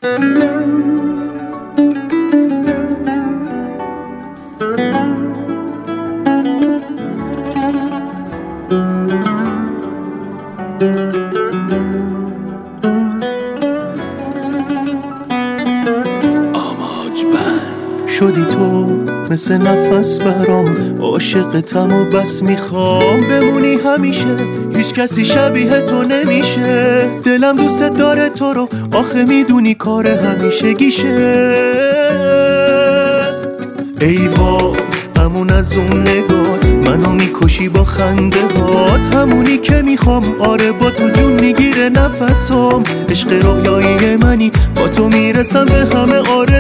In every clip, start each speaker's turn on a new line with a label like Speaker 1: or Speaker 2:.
Speaker 1: شدی تو مثل نفس برام، عاشقتم و بس میخوام بمونی همیشه، هیچ کسی شبیه تو نمیشه. دلم دوست داره تو رو، آخه میدونی کار همیشگیشه. ای وای همون از اون نگات منو میکشی با خنده هات، همونی که میخوام، آره با تو جون میگیره نفسام. عشق رویایی منی، با تو میرسم به همه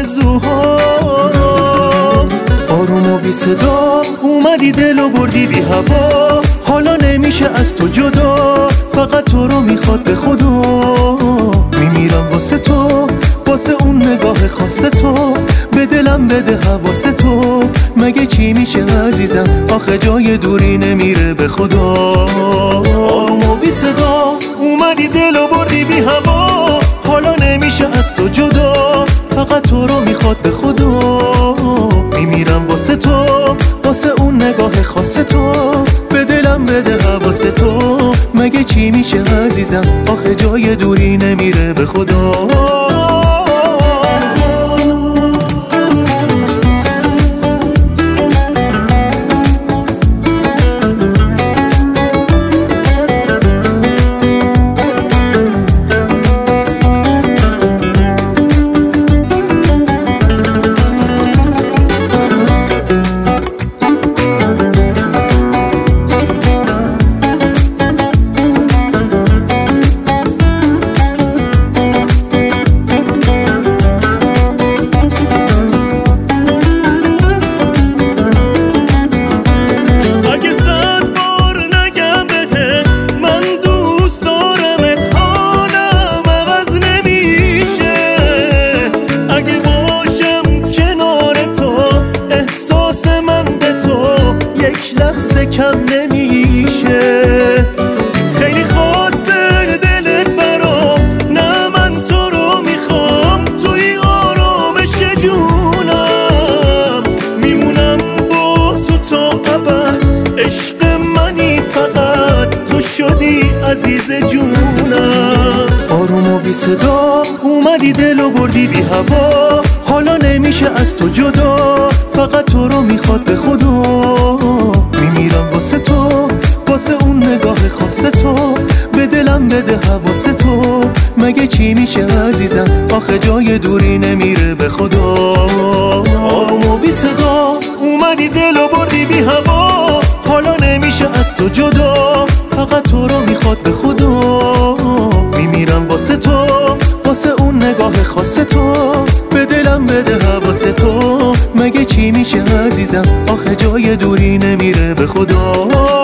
Speaker 1: آرزوهام. آروم و بی صدا اومدی دلو بردی بی هوا، حالا نمیشه از تو جدا، فقط تو رو میخواد به خدا. میمیرم واسه تو، واسه اون نگاه خاص تو، به دلم بده حواس تو. مگه چی میشه عزیزم، آخه جای دوری نمیره به خدا. آروم و بی صدا اومدی دلو بردی بی هوا، حالا نمیشه از تو جدا، فقط تو رو میخواد به خدا. میمیرم واسه تو، واسه اون نگاه خاص تو، به دلم بده حواس تو. مگه چی میشه عزیزم، آخه جای دوری نمیره به خدا. کم نمیشه، خیلی خاصه دلت برام، نه من تو رو میخوام، توی آرامش جونم، میمونم با تو تا ابد، عشق منی فقط تو شدی عزیز جونم. آروم و بی صدا اومدی دلو بردی بی هوا، حالا نمیشه از تو جدا، فقط تو رو میخواد به خدا. میمیرم واسه تو، واسه اون نگاه خاص تو، به دلم بده حواس تو. مگه چی میشه عزیزم، آخه جای دوری نمیره به خدا. آروم و بی صدا اومدی دلو بردی بی هوا، حالا نمیشه از تو جدا، فقط تو رو میخواد به خدا. میمیرم واسه تو، واسه اون نگاه خاص تو، به دلم بده حواس تو. مگه چی میشه عزیزم، آخه جای دوری نمیره به خدا.